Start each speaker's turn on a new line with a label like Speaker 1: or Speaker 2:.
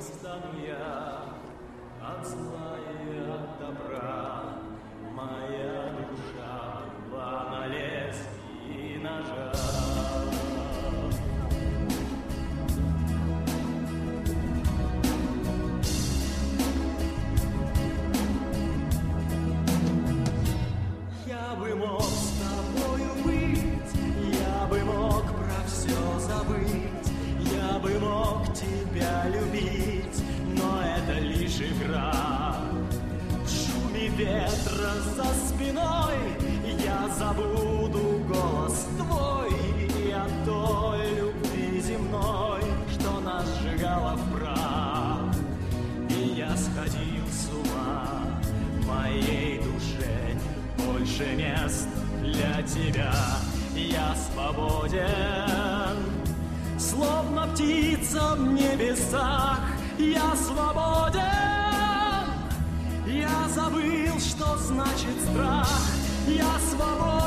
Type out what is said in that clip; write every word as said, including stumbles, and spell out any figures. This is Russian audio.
Speaker 1: стану я от зла и от добра. Моя душа была на лезвии ножа. Я бы мог с тобою быть, я бы мог про все забыть, я бы мог тебя любить, но это лишь игра. В шуме ветра за спиной я забуду голос твой и о той любви земной, что нас сжигала в прах. И я сходил с ума, в моей душе нет больше мест для тебя. Я свободен, словно птица в небесах. Я свободен, я забыл, что значит страх. Я свободен.